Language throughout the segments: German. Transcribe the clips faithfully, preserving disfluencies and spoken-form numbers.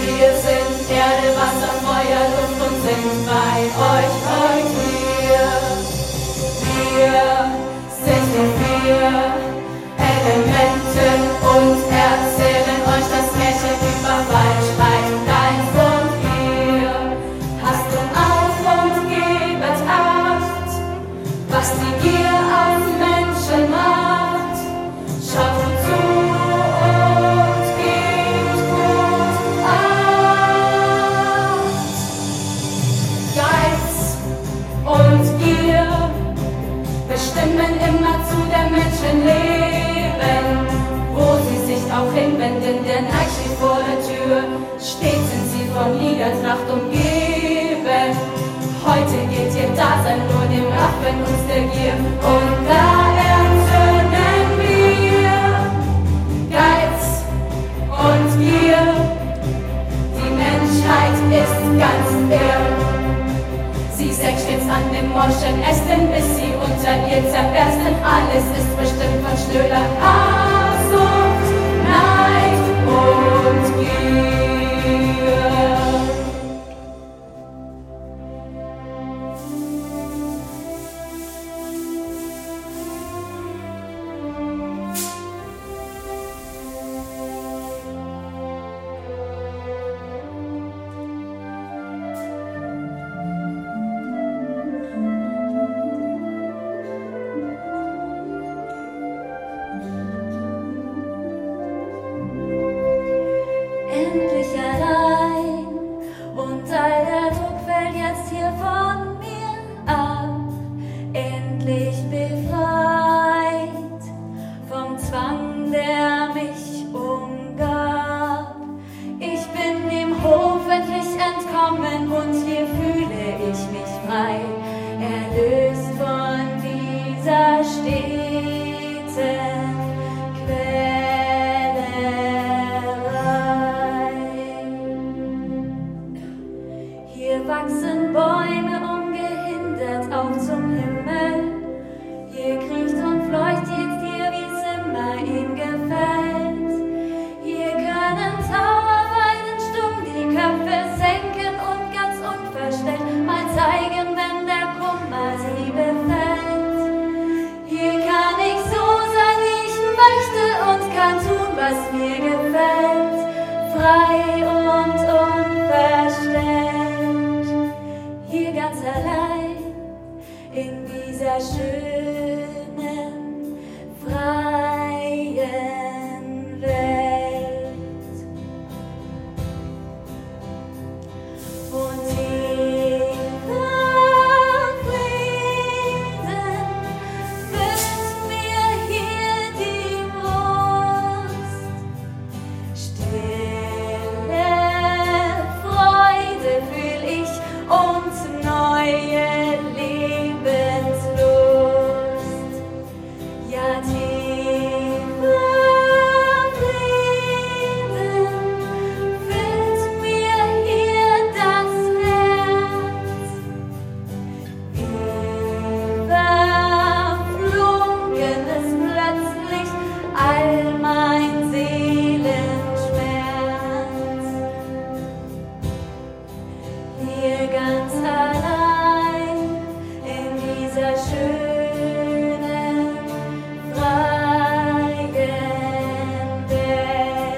Wir sind Erde, Wasser, Feuer, Luft und sind bei euch heute hier. Wir sind die vier Elemente und erzählen euch das Märchen über Wald, Streit, Geist und Gier. Hast du auf und gebet Acht, was die Gier aus Menschen macht. Schaut zu und gebt gut Acht. Geiz und Gier bestimmen immer zu der Menschenleben, wo sie sich auch hinwenden, der Neid steht vor der Tür, stets sind sie von Niedertracht umgeben. Heute geht ihr Dasein nur dem Rachen uns der Gier, und da erzürnen wir Geiz und Gier. Die Menschheit ist ganz irr. Sie sägt stets an dem morschen Ästen, bis sie unter ihr zerbersten. Alles ist bestimmt von schnöder Habsucht, Neid und Gier. Endlich allein und all der Druck fällt jetzt hier von mir ab. Endlich befreit vom Zwang, der mich umgab. Ich bin dem Hof endlich entkommen und hier fühle ich mich frei, erlöst von dieser steten Hier wachsen Bäume ungehindert auf zum Himmel. Hier kriecht und fleucht jetzt hier, wie's immer ihm gefällt. Hier können Trauerweisen stumm die Köpfe senken und ganz unverstellt mal zeigen, wenn der Kummer sie befällt. Hier kann ich so sein, wie ich möchte und kann tun, was mir gefällt. Frei und unverstellt. Hier ganz allein in dieser schönen, freien Welt. Und tiefer Frieden füllt mir hier die Brust. Stille Freude fühl ich und neue Lebenslust. Ja, tiefer Frieden füllt mir hier das Herz. Überflogen ist plötzlich all mein Seelenschmerz. Hier ganz allein in dieser schönen, freien Welt.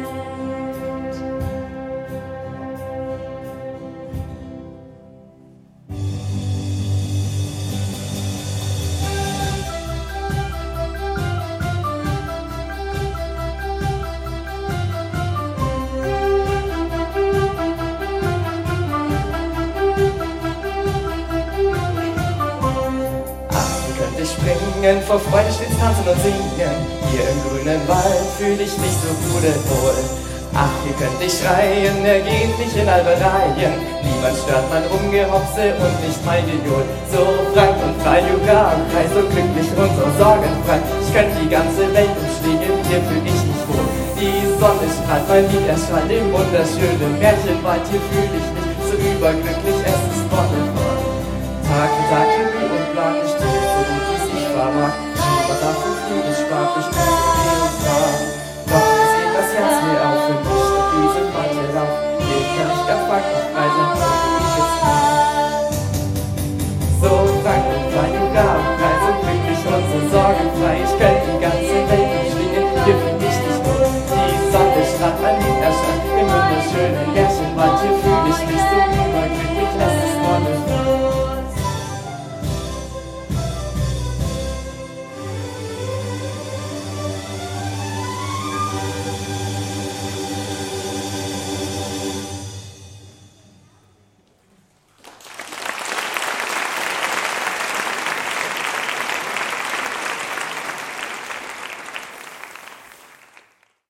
Ach, wie könnte ich springen, vor Freude stets tanzen und singen. Hier im grünen Wald fühle ich mich so pudelwohl. Ach, hier könnte ich schreien, er geht nicht in Albereien. Niemand stört mein Rumgehopse und nicht mein Gejohl. So frank und frei, jugendfrei, so glücklich und so sorgenfrei. Ich könnte die ganze Welt umschlingen, hier fühl ich mich wohl. Die Sonne strahlt, mein Lied erstrahlt im wunderschönen Märchenwald. Hier fühl ich mich so überglücklich, es ist wundervoll. Tag für Tag Himmel und Blag, ich tue so gut, wie es ich vermag. Schieber darf und Frieden sprach, ich bin so viel und wahr. Doch es geht das Herz mir auf, wenn ich auf diesem Wald hier lauf. grünen Märchenwald, hier